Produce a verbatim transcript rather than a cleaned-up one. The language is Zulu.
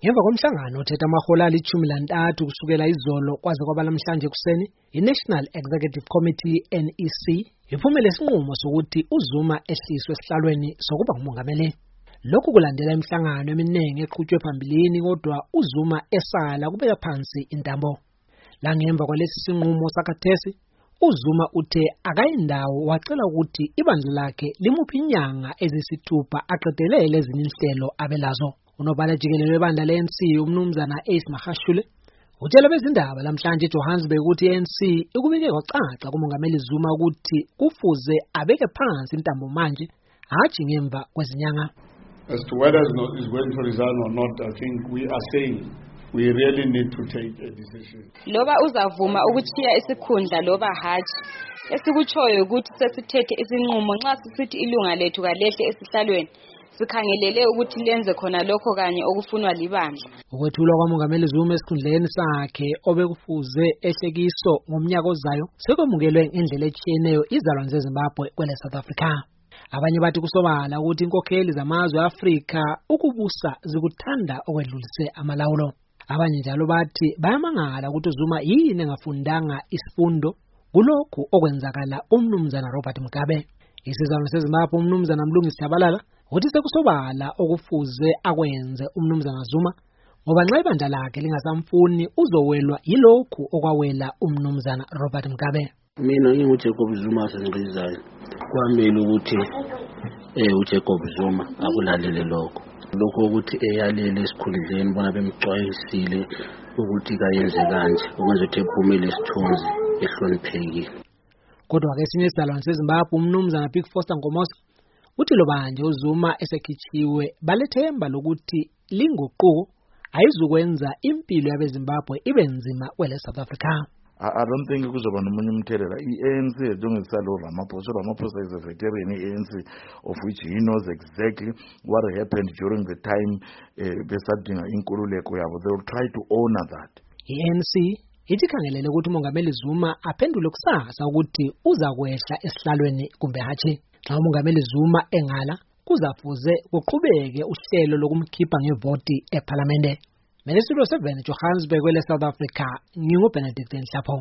Ngemva komhlangano othetha amahora alithumi lantathu kusukela izolo kwaze kwaba namhlanje kuseni, iNational Executive Committee N E C iphumele isinqumo sokuthi uZuma ehliswe esihlalweni sokuba ngumongameli. Lokhu kulandela imihlangano eminingi eqhutshwe phambilini kodwa uZuma esala kubeka phansi intambo. La ngemva kwalesi sinqumo sakathesi, uZuma uthe akayindawo wacela ukuthi ibandla lakhe limuphi inyanga ezisithupha aqedelele ezinye inhlelo abelazo. Unobhala jikelele webandla le-A N C umnumzana Ace Magashule utshela bezindaba lamhlanje eJohannesburg ukuthi i-A N C ikubike kwacaca kumongameli Zuma ukuthi kufuze abeke phansi intambo manje hathi ngemva kwezinyanga. As to whether is going to resign or not, I think we are saying we really need to take a decision. Loba uzavuma ukuthiya isikhundla loba hathi, esikutshoyo ukuthi sesithethe isinqumo nxa sisithi ilunga lethu kalehle esihlalweni, sikhangelele ukuthi lenze khona lokho kanye okufunwa libandla. Ukwethulwa kwamongameli Zuma esikhundleni sakhe obekufuze ehlekiso ngomnyaka ozayo sekwemukelwe ngendlela etshiyeneyo izalwane zeZimbabwe kwele South Africa. Abanye bathi kusobala ukuthi inkokheli zamazwe eAfrika ukubusa zikuthanda okwedlulise amalawulo. Abanye njalo bathi bayamangala ukuthi uZuma yini engafundanga isifundo kulokhu okwenzakala umnumzana Robert Mugabe. Isizalwane seZimbabwe umnumzana Mlungisi Tshabalala uthi sekusobala okufuze akwenze umnumzana Zuma ngoba nxa ibandla lakhe lingasamfuni uzowelwa yilokhu okwawela umnumzana Robert Mugabe. Mina nginguJacob Zuma sengizayo. Kwamele ukuthi eh uJacob Zuma akulalele lokho. Lokho ukuthi eyalele esikhundleni bona bemcwayisile ukuthi kayenze kanje ukwenza ukuthi ephumele isithunzi ehloniphekile. Kodwa ke esinye isidalwane seZimbabwe umnumzana Big Foster Ngomoso uthi lo banje uZuma esekhichiwe balethemba lokuthi linguquko ayizukwenza impilo yabeZimbabwe ibe nzima kwele South Africa. I don't think kuzoba nomunye umthelela. I-A N C njengesalo Ramaphosa. Ramaphosa is a veteran in A N C of which he knows exactly what happened during the time besadinga inkululeko yabo. They will try to honor that. I-A N C ithi khangelele ukuthi umongameli Zuma aphendule kusasa ukuthi uzakwehla esihlalweni kumbe hathi. Xa umongameli Zuma engala kuzafuze kuqhubeke uhlelo lokumkhipha ngevoti eParliament. Menesilo seven Johannesburg kwele South Africa, ngingu Benedict Nhlapho.